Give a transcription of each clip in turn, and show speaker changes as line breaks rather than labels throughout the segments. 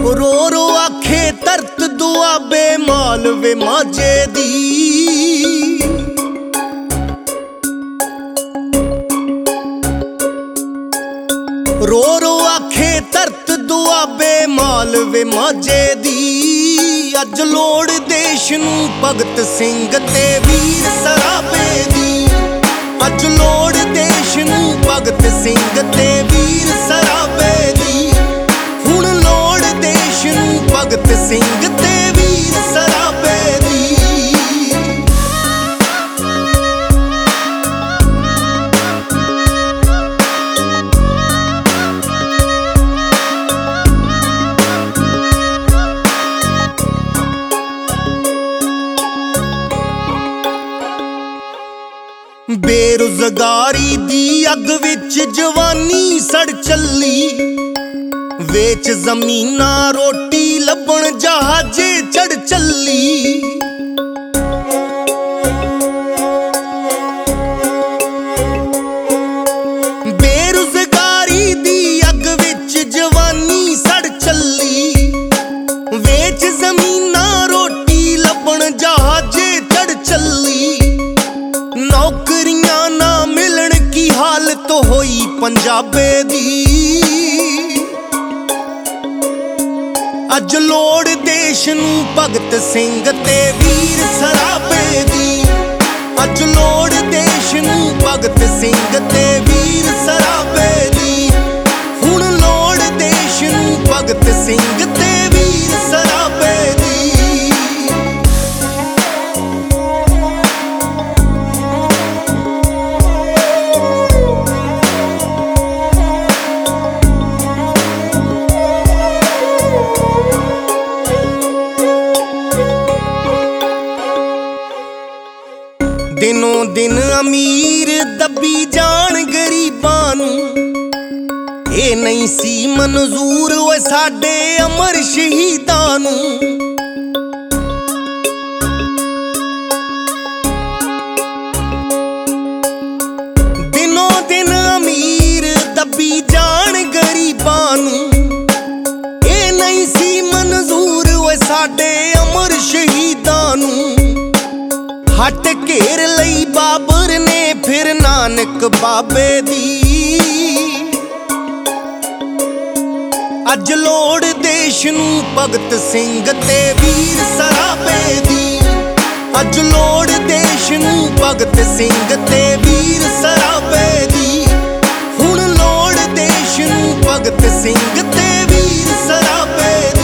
रो रो आखे तरत दुआबे मालवे माजे दी। रो रो आखे तरत दुआबे मालवे माजे दी। अज लोड़ देश नूं भगत सिंह ते वीर सराबे दी। अज लोड़ देश नूं भगत सिंह ते वीर सराबे दी। हुण लोड़ देश नूं भगत सिंह ते वीर सराबे दी। बेरोजगारी दी अग विच जवानी सड़ चली। वेच जमीना रोटी लभण जहाजे चढ़ चली। बेरोजगारी दी अग विच जवानी सड़ चली। वेच जमीना रोटी लभण जहाजे चढ़ चली। नौकरियां ना मिलन की हालत होई पंजाबे दी। अज लोड़ देश नूं भगत सिंह ते वीर सराबे दी। अज लोड़ देश नूं भगत सिंह ते वीर सराबे दी। हुण लोड़ देश नूं भगत सिंह ते वीर सराबे दी। दिनों दिन अमीर दबी जान गरीबां नूं। ये नहीं सी मंजूर ओए साडे अमर शहीदां नूं। दिनों दिन अमीर दबी जान गरीबां नूं। ये नहीं सी मंजूर ओए साडे अमर शहीदां नूं। हट घेर लई बाबर ने फिर नानक बाबे दी। अज लोड़ देश नूं भगत सिंह ते वीर सराबे दी। अज लोड़ देश नूं भगत सिंह ते वीर सराबे दी। हुण लोड़ देश नूं भगत सिंह ते वीर सराबे दी।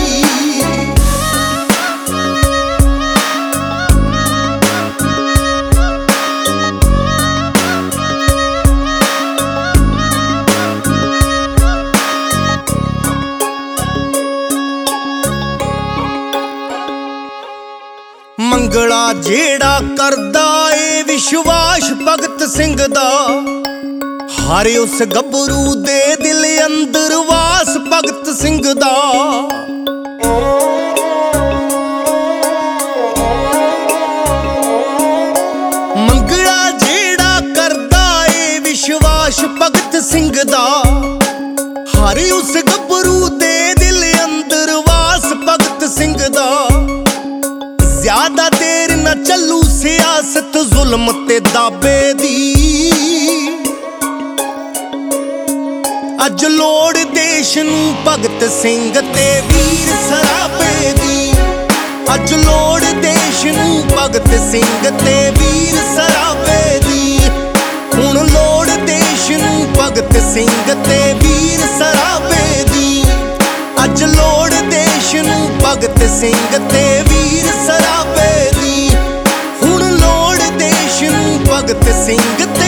मंगला जेड़ा करदा ए विश्वास भगत सिंह दा। हर उस गभरू दे दिल अंदर वास भगत सिंह दा। मंगला जेड़ा करदा ए विश्वास भगत सिंह दा। हर उस गभरू दे दिल अंदर वास भगत सिंह दा। ज्यादा देर न चलू सियासत जुल्म ते दाबे दी। अज लोड़ देश नूं भगत सिंह ते वीर सराबे दी। अज लोड़ देश नूं भगत सिंह ते वीर सराबे दी। हुण लोड़ देश नूं भगत सिंह ते वीर सराबे दी। अज लोड़ देश नूं भगत सिंह ते वीर सराबे दी। हुण लोड़ देश नूं भगत सिंह